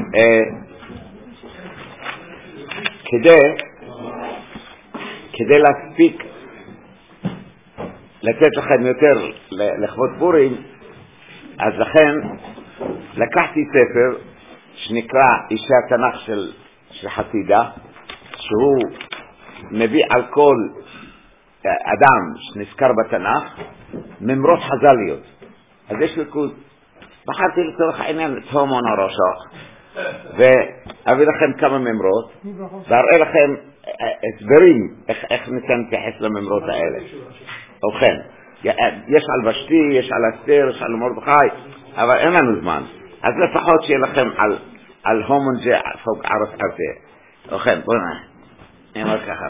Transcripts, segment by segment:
כדי להספיק לתת לכם יותר לכבוד פורים, אז לכן לקחתי ספר שנקרא אישי התנ"ך של חסידה, שהוא מביא על כל אדם שנזכר בתנ"ך ממרות חז"ליות. אז יש ליכוד, בחרתי לצורך העניין את הומון הראשו, ואביא לכם כמה ממרות ואראה לכם הסברים איך ניתן להתייחס לממרות האלה. ובכן, יש על ושתי, יש על אסתר, יש על מרדכי, אבל אין לנו זמן, אז לפחות שיהיה לכם על הומון זה פוק ערס ארצה. ובכן, בואו נאמר ככה.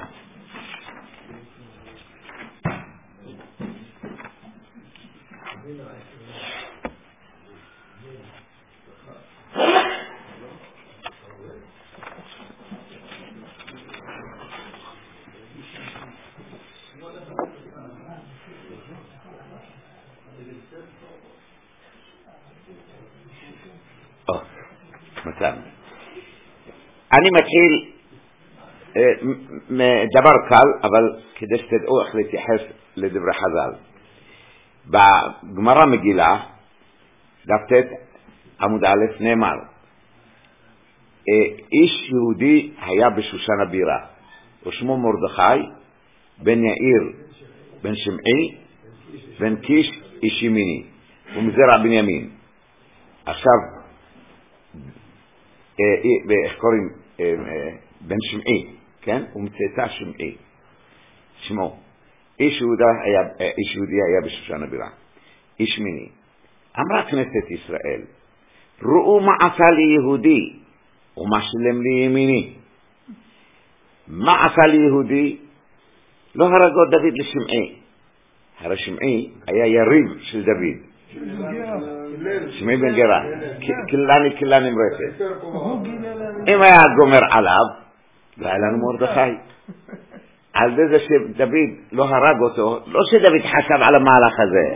אני מתחיל מדבר קל, אבל כדי שתדעו איך להתייחס לדברי חז"ל. בגמרא מגילה, דף ט' עמוד א', נאמר, איש יהודי היה בשושן הבירה, ושמו מרדכי, בן יאיר, בן שמעי, בן קיש, איש ימיני, ומזרע בנימין. עכשיו, איך קוראים? בן שמעי, כן? הוא מצאצא שמעי. שמו. איש יהודי היה בשושן הבירה. איש מיני. אמרה כנסת ישראל, ראו מה עשה לי יהודי, ומה שלם לי ימיני. מה עשה לי יהודי? לא הרגו דוד לשמעי. הרי שמעי היה יריב של דוד. שמעי בן גרה. כלה נמרצת. אם היה גומר עליו, לא היה לנו מרדכי. על זה שדוד לא הרג אותו, לא שדוד חשב על המהלך הזה.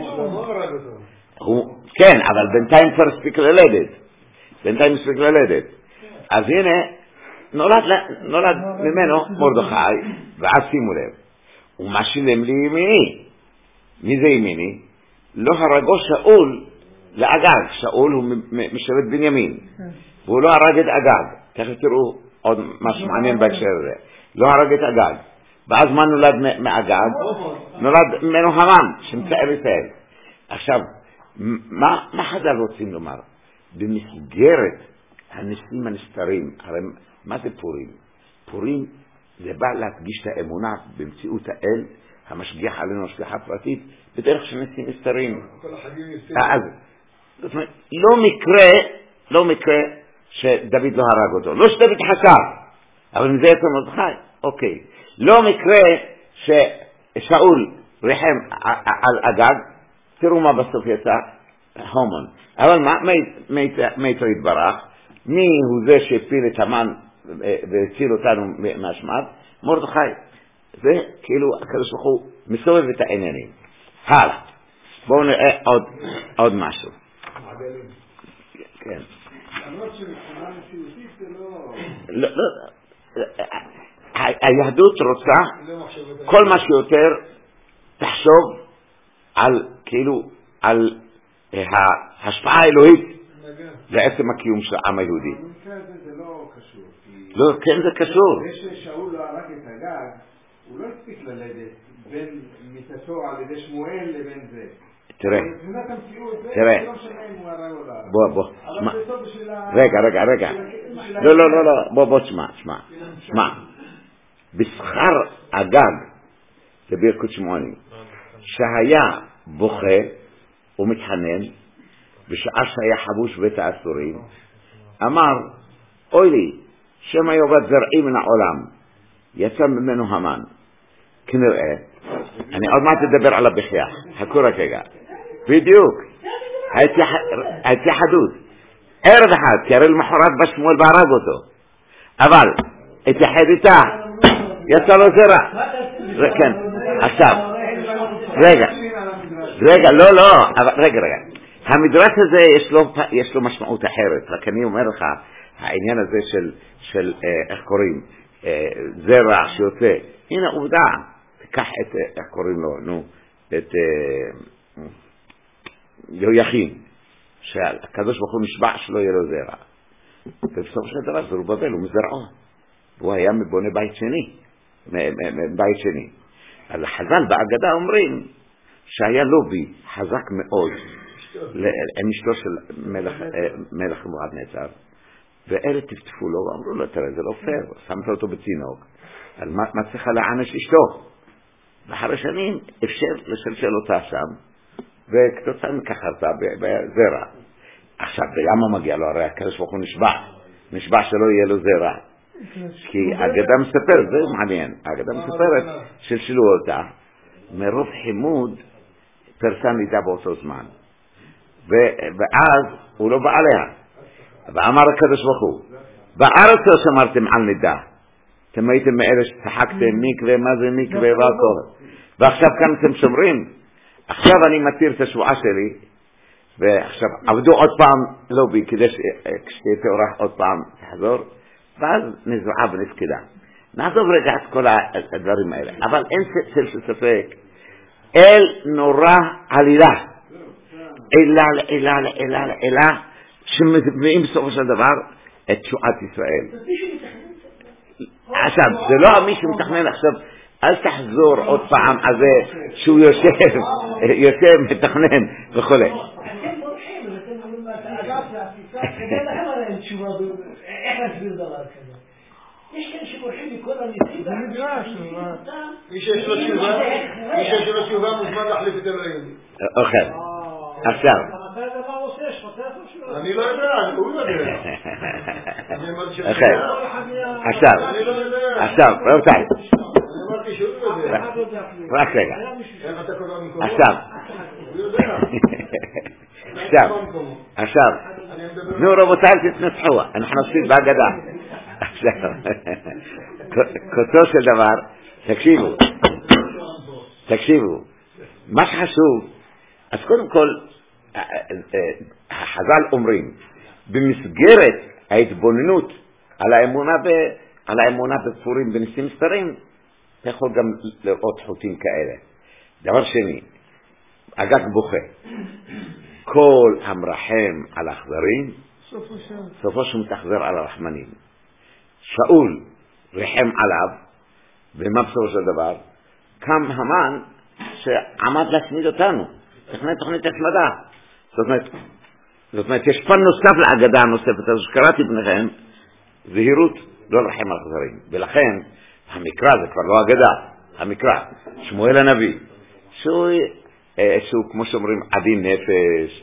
כן, אבל בינתיים כבר הספיק ללדת. אז הנה, נולד ממנו מרדכי, ואז שימו לב. ומה שילם לי ימיני? מי זה ימיני? לא הרגו שאול לאגג. שאול הוא משרת בנימין. והוא לא הרג את אגג. תכף תראו עוד משהו מעניין בהקשר הזה. לא הרג את אגג. ואז מה נולד מאגג? נולד ממנו המן, שמצער ישראל. עכשיו, מה חז"ל רוצים לומר? במסגרת הניסים הנסתרים, הרי מה זה פורים? פורים זה בא להדגיש את האמונה במציאות האל, המשגיח עלינו השגחה פרטית, בדרך של ניסים נסתרים. אז, זאת אומרת, לא מקרה שדוד לא הרג אותו. לא שדוד חשב, אבל מזה יצא מרדכי. אוקיי. לא מקרה ששאול ריחם על אגג, תראו מה בסוף יצא, הומון. אבל מה יתו יתברך? מי הוא זה שהפיל את המן והציל אותנו מהשמד? מרדכי. זה כאילו הקדוש ברוך הוא מסובב את העניינים. הלאה. בואו נראה עוד משהו. כן. למרות שמבחינה מציאותית זה לא... היהדות רוצה כל מה שיותר תחשוב על כאילו על ההשפעה האלוהית לעצם הקיום של העם היהודי. זה לא קשור. לא, כן זה קשור. זה ששאול לא הרג את אגג, הוא לא הספיק ללדת בין מיתתו על ידי שמואל לבין זה. תראה. מבחינת המציאות זה לא משנה אם הוא הרג או לא. בוא. רגע. לא, בוא שמע. בשכר אגג בברכות שמעוני שהיה בוכה ומתחנן בשעה שהיה חבוש בית האסורים, אמר, אוי לי, שמא יאבד זרעי מן העולם, יצא ממנו המן. כנראה, אני עוד מעט אדבר על הבכייה, חכו רק רגע. בדיוק, ההתייחדות, ערב אחד, כי הרי למחרת בשמואל והרג אותו, אבל התייחד איתה, יצא לו זרע. כן, עכשיו, רגע, לא, אבל רגע. המדרש הזה יש לו משמעות אחרת, רק אני אומר לך, העניין הזה של איך קוראים, זרע שיוצא. הנה עובדה, תיקח את, איך קוראים לו, נו, את יהויכין, שהקדוש ברוך הוא נשבע שלא יהיה לו זרע. ובסוף של דבר זרובבל הוא מזרעו, והוא היה מבונה בית שני, בית שני. אז החז"ל בהגדה אומרים שהיה לובי חזק מאוד עם אשתו של מלך נבוכדנצר, ואלה טפטפו לו ואמרו לו, תראה, זה לא פייר, שמת אותו בצינוק, אז מה צריכה לענש אשתו? ואחרי שנים אפשר לשלשל אותה שם, וכתוצאה מכך הרתה בזרע. עכשיו, בימה מגיע לו, הרי הקדוש ברוך הוא נשבע שלא יהיה לו זרע. כי האגדה מספרת, זה מעניין, האגדה מספרת שלשלו אותה, מרוב חימוד פרסם לידה באותו זמן. ואז הוא לא בא עליה. ואמר הקדוש ברוך הוא, בארץ לא שמרתם על נידה. אתם הייתם מאלה שצחקתם מקווה, מה זה מקווה והכל. ועכשיו כאן אתם שומרים. עכשיו אני מתיר את השבועה שלי, ועכשיו עבדו עוד פעם לובי, כדי כשתהיה תאורח עוד פעם תחזור, ואז נזרעה ונפקדה. נעזוב רגע את כל הדברים האלה. אבל אין צל של ספק, אל נורא עלילה. אלה, שמביאים בסופו של דבר את תשועת ישראל. עכשיו, זה לא מי שמתכנן עכשיו, אל תחזור עוד פעם על זה שהוא יושב, מתכנן וכו'. אתם בורחים, אתם אומרים מהתאגף לעציסה, כדי להם עליהם תשובה, איך להסביר דבר כזה? יש כאלה שבורחים מכל הניסים, זה מדרש, מי שיש לו תשובה מוזמן להחליף את אלוהים. אוקיי, עכשיו. אני לא יודע, הוא יודע. אוקיי, עכשיו, רבותיי. רק רגע. עכשיו, נו רבותיי תתנצחו, אנחנו נפסיד בהגדה. עכשיו, כותו של דבר, תקשיבו, מה שחשוב, אז קודם כל, החז"ל אומרים, במסגרת ההתבוננות על האמונה בפורים בניסים סתרים, אתה יכול גם לראות חוטים כאלה. דבר שני, אגג בוכה. כל המרחם על האכזרים, סופו שמתאכזר על הרחמנים. שאול רחם עליו, ומה בסופו של דבר? קם המן שעמד להשמיד אותנו. תכנן תוכנית השמדה. זאת אומרת, יש פן נוסף להגדה הנוספת, אז שקראתי בניכם, זהירות לא רחם על האכזרים. ולכן, המקרא זה כבר לא אגדה, המקרא, שמואל הנביא, שהוא כמו שאומרים עדין נפש,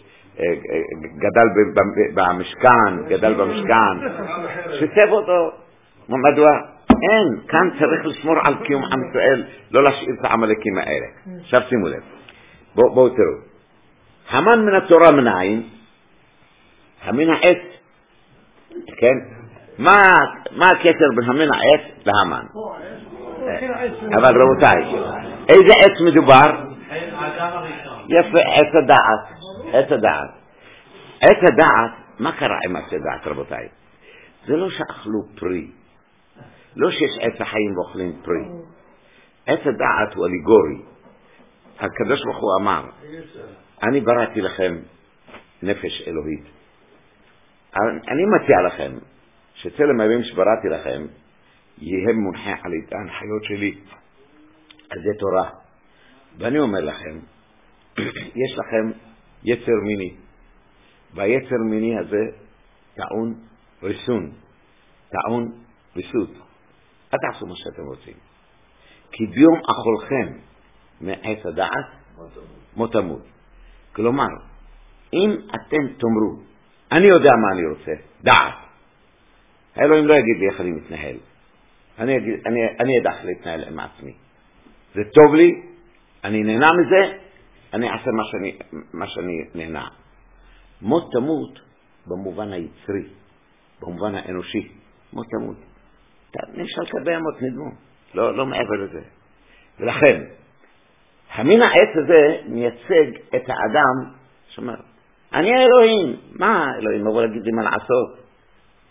גדל במשכן, שיתף אותו, מדוע? אין, כאן צריך לשמור על קיום עם ישראל, לא להשאיר את העמלקים האלה. עכשיו שימו לב, בואו תראו, המן מן התורה מנין, המין העץ, כן? מה הקשר בין המין העץ להמן? אבל רבותיי, איזה עץ מדובר? יפה, עץ הדעת. עץ הדעת, מה קרה עם עץ הדעת רבותיי? זה לא שאכלו פרי, לא שיש עץ החיים ואוכלים פרי. עץ הדעת הוא אליגורי. הקדוש ברוך הוא אמר, אני בראתי לכם נפש אלוהית. אני מציע לכם, שצלם הימים שבראתי לכם, יהיה מונחה על ההנחיות שלי, אז זה תורה. ואני אומר לכם, יש לכם יצר מיני, והיצר מיני הזה טעון ריסון, טעון ריסות. אל תעשו מה שאתם רוצים. כי ביום אכולכם מעץ הדעת, מות תמות. כלומר, אם אתם תאמרו, אני יודע מה אני רוצה, דעת. האלוהים לא יגיד לי איך אני מתנהל. אני אדע להתנהל עם עצמי. זה טוב לי, אני נהנה מזה, אני אעשה מה שאני נהנה. מות תמות במובן היצרי, במובן האנושי. מות תמות. נמשל כבהמות נדמו, לא מעבר לזה. ולכן, המין העץ הזה מייצג את האדם שאומר, אני האלוהים. מה האלוהים? אבל להגיד לי מה לעשות.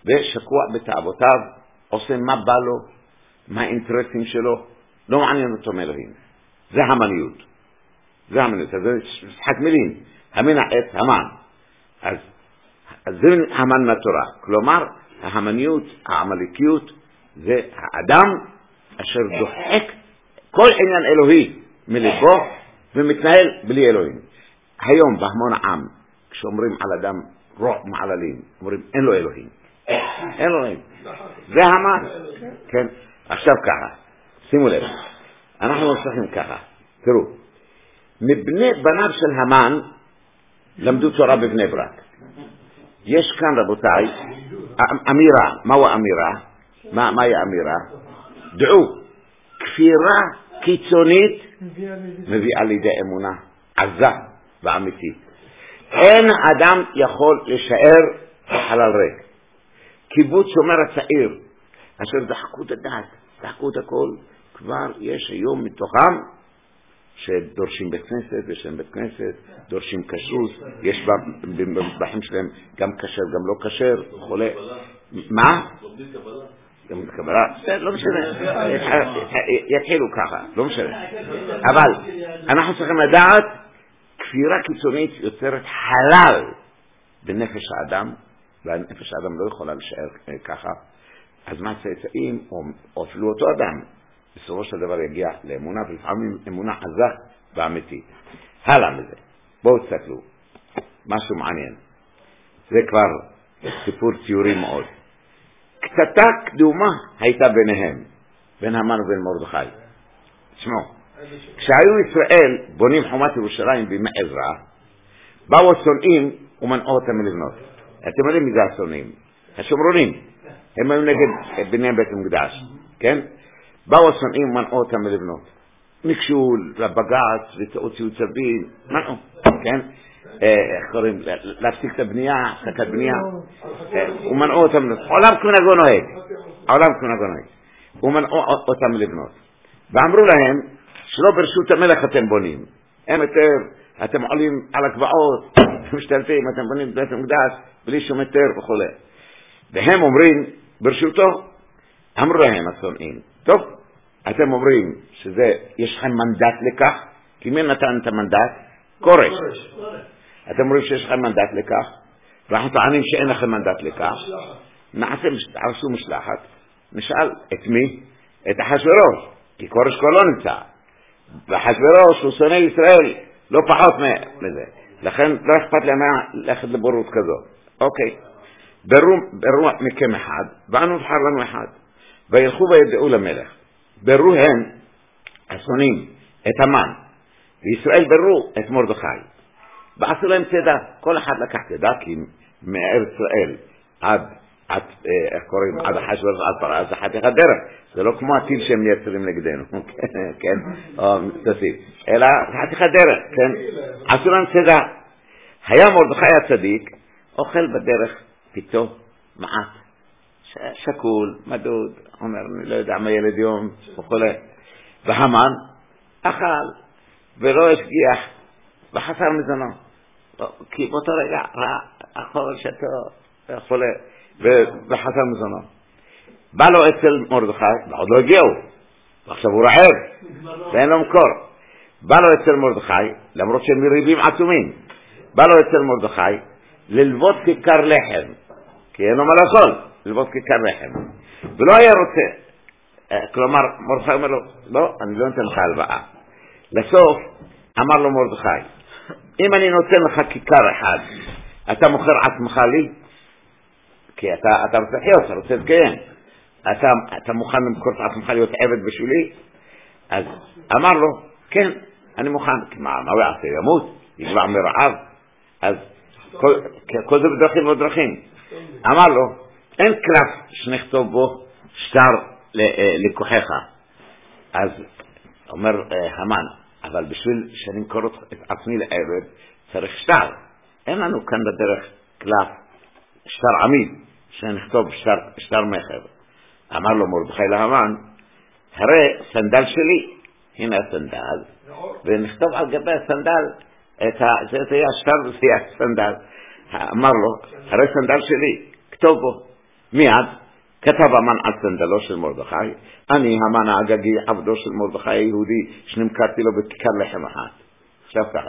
ושקוע בתאוותיו, עושה מה בא לו, מה האינטרסים שלו, לא מעניין אותו מאלוהים. זה המניות. זה המניות, זה משחק מילים. המין העץ, המן. אז זה המן מהתורה. כלומר, המניות, העמלקיות, זה האדם אשר דוחק כל עניין אלוהי מלבו ומתנהל בלי אלוהים. היום בהמון עם, כשאומרים על אדם רוע מעללים, אומרים אין לו אלוהים. אין לו אלוהים. זה המן. כן. עכשיו ככה, שימו לב. אנחנו נוסחים ככה. תראו, מבני בניו של המן למדו תורה בבני ברק. יש כאן רבותיי, אמירה. מהו אמירה? מהי אמירה? דעו, כפירה קיצונית מביאה לידי אמונה עזה ואמיתית. אין אדם יכול לשער בחלל ריק. קיבוץ שומר הצעיר, אשר דחקו את הדעת, דחקו את הכל, כבר יש היום מתוכם שדורשים בית כנסת, ושהם בית כנסת, דורשים כשרות, יש במטבחים שלהם גם כשר, גם לא כשר, חולה. מה? גם קבלה? לא משנה, יתחילו ככה, לא משנה. אבל אנחנו צריכים לדעת, כפירה קיצונית יוצרת חלל בנפש האדם, והנפש האדם לא יכולה להישאר ככה. אז מה צאצאים, או אפילו אותו אדם, בסופו של דבר יגיע לאמונה, ולפעמים אמונה עזה ואמיתית. הלאה מזה. בואו תסתכלו. משהו מעניין. זה כבר סיפור ציורי מאוד. קטטה קדומה הייתה ביניהם, בין המן ובין מרדכי. תשמעו, כשהיו ישראל בונים חומת ירושלים בימי עזרא, באו השונאים ומנעו אותם מלבנות. אתם יודעים מי זה השונאים? השומרונים. הם היו נגד בני בית המקדש. כן? באו השונאים ומנעו אותם מלבנות. נקשו לבג"ץ והוציאו צווים, מנעו. כן? קוראים, להפסיק את הבנייה, הפסקת בנייה, ומנעו אותם, עולם כמנהגו נוהג, העולם כמנהגו נוהג, ומנעו אותם לבנות, ואמרו להם, שלא ברשות המלך אתם בונים, אין יותר, אתם עולים על הגבעות, משתלטים, אתם בונים בית המקדש, בלי שום היתר וכו'. והם אומרים, ברשותו, אמרו להם השונאים, טוב, אתם אומרים שזה, יש לכם מנדט לכך, כי מי נתן את המנדט? קורש. אתם אומרים שיש לכם מנדט לכך, ואנחנו טוענים שאין לכם מנדט לכך. נעשו משלחת, נשאל את מי? את אחשוורוש, כי קורש כבר לא נמצא. ואחשוורוש הוא שונא ישראל, לא פחות מזה. לכן לא אכפת להם ללכת לבורות כזאת. אוקיי. ברו מכם אחד, ואנו בחר לנו אחד. וילכו וידעו למלך. ברו הם, השונאים, את המן. וישראל ברו את מרדכי. ועשו להם צדה, כל אחד לקח צדה, כי מארץ ישראל עד אחשוורוש עד פרעה, זה חתיכת דרך. זה לא כמו הטיל שהם מייצרים נגדנו, כן? או תסיב. אלא חתיכת דרך, כן? עשו להם צדה. היה מרדכי הצדיק, אוכל בדרך פתאום מעט. שקול, מדוד, אומר, אני לא יודע מה ילד יום, וכולי. והמן אכל, ולא השגיח, וחסר מזונו. כי באותו רגע ראה, אכול שתו, וכולי, וחסר מזונו. בא לו אצל מרדכי, ועוד לא הגיעו, ועכשיו הוא רעב, ואין לו מקור. בא לו אצל מרדכי, למרות שהם מריבים עצומים, בא לו אצל מרדכי, ללוות כיכר לחם, כי אין לו מה לאכול, ללוות כיכר לחם. ולא היה רוצה, כלומר, מרדכי אומר לו, לא, אני לא נותן לך הלוואה. לסוף, אמר לו מרדכי, אם אני נותן לך כיכר אחד, אתה מוכר עצמך לי? כי אתה רוצה לחיות, אתה רוצה להתקיים. אתה מוכן למכור את עצמך להיות עבד בשבילי? אז אמר לו, כן, אני מוכן. כי מה הוא יעשה? ימות? יגבע מרעב? אז כל זה בדרכים ודרכים. אמר לו, אין קלף שנכתוב בו שטר לקוחך. אז אומר המן, אבל בשביל שאני אמכור את עצמי לעבד, צריך שטר. אין לנו כאן בדרך קלף, שטר עמיד, שנכתוב שטר מחר. אמר לו מרדכי להמן, הרי סנדל שלי, הנה הסנדל, ונכתוב על גבי הסנדל, זה יהיה השטר וזה יהיה הסנדל. אמר לו, הרי סנדל שלי, כתוב בו, מיד כתב המן על סנדלו של מרדכי, אני המן האגגי עבדו של מרדכי היהודי שנמכרתי לו בכיכר לחם אחת. עכשיו ככה,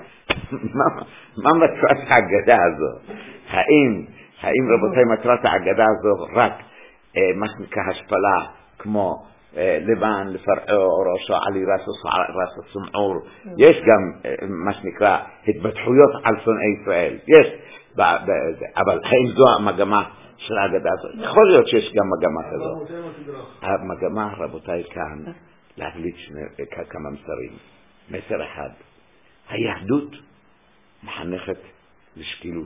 מה מטרת ההגדה הזו? האם רבותיי מטרת ההגדה הזו רק מה שנקרא השפלה כמו לבן לפרעו ראשו עלי רס סמעור? יש גם מה שנקרא התבטחויות על שונאי ישראל, יש, אבל האם זו המגמה של ההגדה הזאת? יכול להיות שיש גם מגמה כזאת. המגמה רבותיי כאן להבליט כמה מסרים. מסר אחד, היהדות מחנכת לשקילות,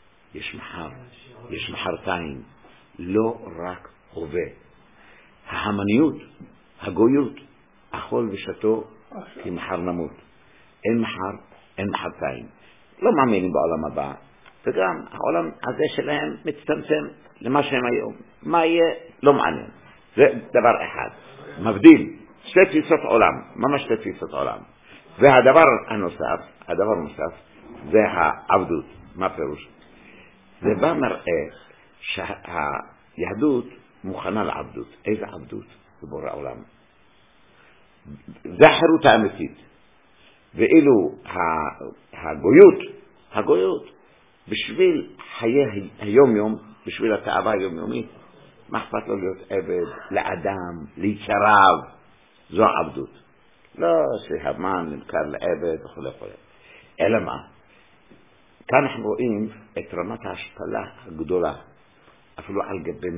יש מחרתיים, לא רק הווה. ההמניות, הגויות, אכול ושתו כי מחר נמות. אין מחרתיים. לא מאמינים בעולם הבא, וגם העולם הזה שלהם מצטמצם למה שהם היום. מה יהיה? לא מעניין. זה דבר אחד. מבדיל שתי תפיסות עולם, ממש שתי תפיסות עולם. והדבר הנוסף, זה העבדות. מה פירוש? זה בא מראה שהיהדות מוכנה לעבדות. איזה עבדות? זה בורא העולם. זה החירות האמיתית. ואילו הגויות, בשביל חיי היום-יום, בשביל התאווה היומיומית, מה אכפת לו להיות עבד לאדם, ליצריו? זו העבדות. לא שהמן נמכר לעבד וכו'. אלא מה? כאן אנחנו רואים את רמת ההשפלה הגדולה, אפילו על גבי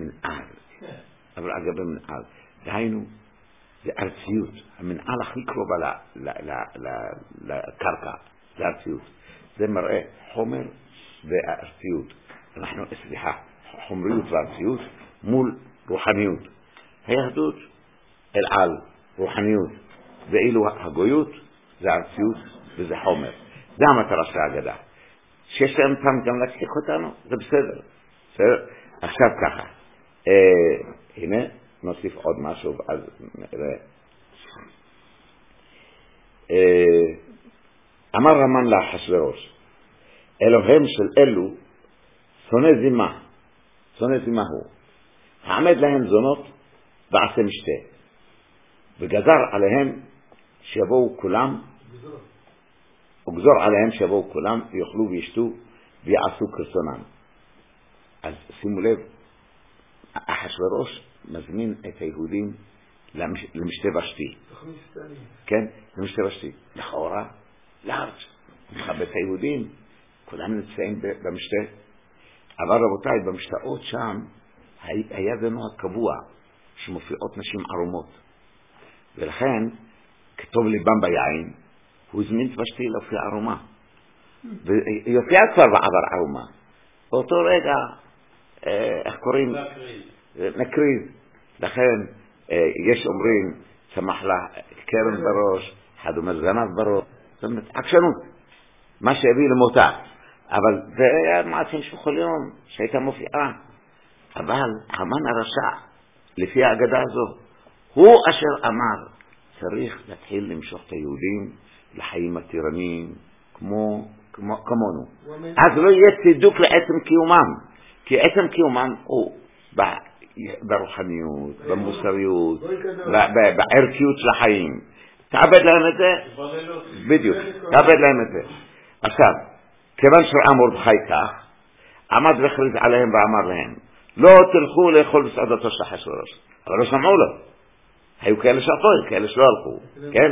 מנהל. דהיינו, זה ארציות. המנהל הכי קרובה לקרקע, זה ארציות. זה מראה חומר וארציות. חומריות וארציות מול רוחניות. היהדות אל על, רוחניות. ואילו הגויות זה ארציות וזה חומר. זה המטרה של ההגדה. שיש להם פעם גם להצליח אותנו, זה בסדר. עכשיו ככה, הנה נוסיף עוד משהו, אז נראה. אמר המן לאחשוורוש, אלוהם של אלו שונא זימה הוא, העמד להם זונות ועשה משתה, וגזר עליהם שיבואו כולם, וגזור עליהם שיבואו כולם ויאכלו וישתו ויעשו כרצונם. אז שימו לב, אחשוורוש מזמין את היהודים למשתה ושתי. כן, למשתה ושתי. לכאורה, לארץ, מחבט היהודים, כולם נמצאים במשתה. אבל רבותיי, במשתאות שם, היה זה נוהג קבוע, שמופיעות נשים ערומות. ולכן, כתוב ליבם ביין, הוא הזמין את ושתי להופיע ערומה. ויופיע כבר בעבר ערומה. באותו רגע, איך קוראים? נקריז. לכן, יש אומרים, צמח לה קרן בראש, אחד אומר זנב בראש. זאת אומרת, עקשנות. מה שהביא למותה. אבל זה היה מעצים שבכל יום, שהייתה מופיעה. אבל המן הרשע, לפי ההגדה הזו, הוא אשר אמר, צריך להתחיל למשוך את היהודים לחיים הטירניים, כמונו. אז לא יהיה צידוק לעצם קיומם, כי עצם קיומם הוא ברוחניות, במוסריות, בערכיות של החיים. תעבד להם את זה? בדיוק, תעבד להם את זה. עכשיו, כיוון שראה מרדכי כך, עמד והכריז עליהם ואמר להם, לא תלכו לאכול בסעודתו של אחשוורוש. אבל לא שמעו לו. היו כאלה שהלכו, כאלה שלא הלכו, כן?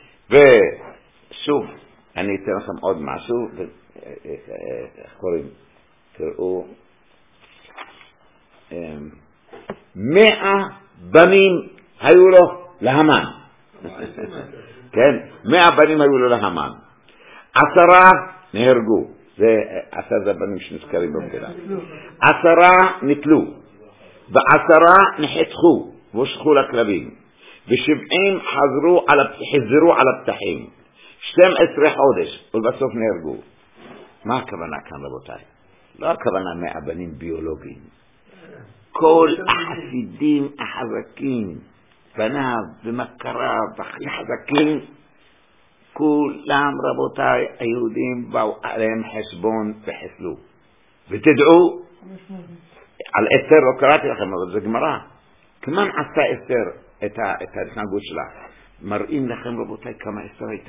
ושוב, אני אתן לכם עוד משהו, איך קוראים? תראו, 100 בנים היו לו להמן. כן? 100 בנים היו לו להמן. 10 נהרגו. זה 10 בנים שנזכרים במגילה. 10 נתלו. ו10 נחתכו והושכו לכלבים. ו70 חזרו על הפתחים. 12 חודש, ולבסוף נהרגו. מה הכוונה כאן רבותיי? לא הכוונה 100 בנים ביולוגיים. כל החסידים החזקים, בניו ומכריו הכי חזקים, כולם רבותיי היהודים באו עליהם חשבון וחיסלו. ותדעו, על אסתר לא קראתי לכם, אבל זה גמרא. כמה עשתה אסתר את ההתנהגות שלה? מראים לכם רבותיי כמה אסתר הייתה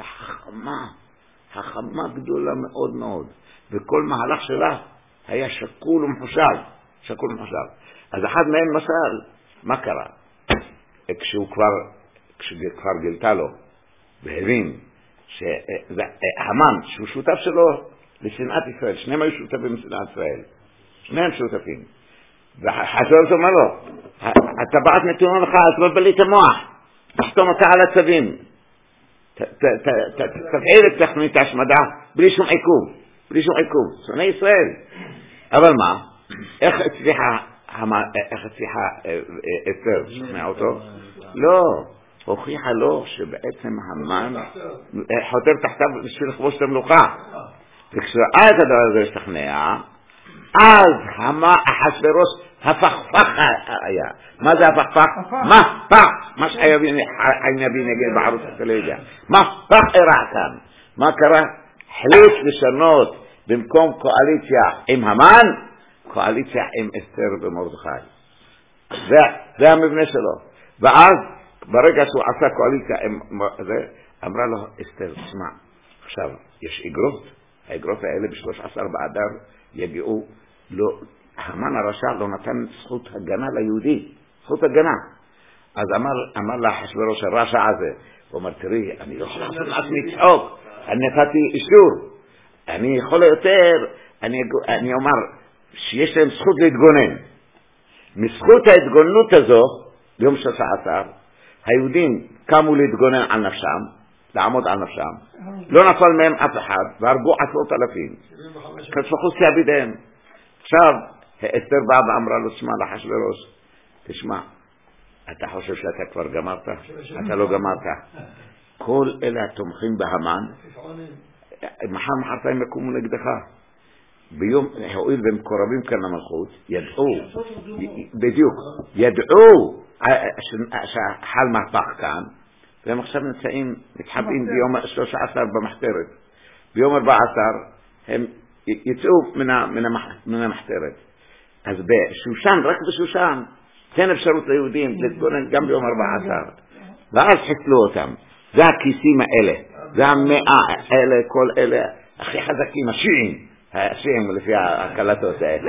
חכמה גדולה מאוד מאוד, וכל מהלך שלה היה שקול ומחושב. אז אחד מהם משל, מה קרה? כשכבר גילתה לו והבין שהמן שהוא שותף שלו לשנאת ישראל, שניהם היו שותפים לשנאת ישראל, שניהם שותפים, וחשוב אומר לו, הטבעת נתונה לך, אז לא בלית המוח, תחתום אותה על הצווים, תפעיל את תכנית ההשמדה בלי שום עיכוב, שונא ישראל. אבל מה? איך הצליחה אסתר שכנעה אותו? לא, הוכיחה לו שבעצם המן חותר תחתיו בשביל לכבוש את המלוכה. וכשראה את הדבר הזה השתכנע, אז אחשוורוש הפכפך היה. מה זה הפכפך? מה שחייבים נגיד בערוץ הטלוויזיה. הפך אירע כאן. מה קרה? החליט לשנות במקום קואליציה עם המן, קואליציה עם אסתר ומרדכי. זה המבנה שלו. ואז ברגע שהוא עשה קואליציה עם זה, אמרה לו אסתר, תשמע, עכשיו יש אגרות, האגרות האלה ב-13 באדר יגיעו, המן הרשע לא נתן זכות הגנה ליהודי, זכות הגנה. אז אמר לה אחשוורוש הרשע הזה, הוא אומר, תראי, אני לא יכול לעשות לעצמי צחוק, אני נתתי אישור, אני יכול יותר, אני אומר שיש להם זכות להתגונן. מזכות ההתגוננות הזו, ביום 13, היהודים קמו להתגונן על נפשם, לעמוד על נפשם, לא נפל מהם אף אחד, והרגו 10,000. כספחוסיה בידיהם. עכשיו, אסתר באה ואמרה לו, תשמע, לאחשוורוש, תשמע, אתה חושב שאתה כבר גמרת? אתה לא גמרת. כל אלה התומכים בהמן, מחרתיים יקומו נגדך. ביום, הואיל והם קורבים כאן למלכות, ידעו שחל מהפך כאן, והם עכשיו מתחבאים ביום 13 במחתרת. ביום 14 הם יצאו מן המחתרת. אז בשושן, רק בשושן, תן אפשרות ליהודים להתגונן גם ביום 14. ואז חיסלו אותם. זה הכיסים האלה, זה המאה האלה, כל אלה הכי חזקים, השיעים לפי הקלטות האלה.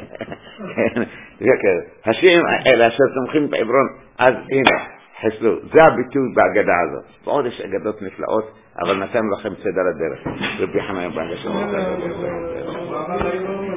השיעים האלה אשר תומכים בעברון, אז הנה, חיסלו. זה הביטוי בהגדה הזאת. ועוד יש אגדות נפלאות, אבל נתנו לכם סדר הדרך. רבי חנן בן גשם.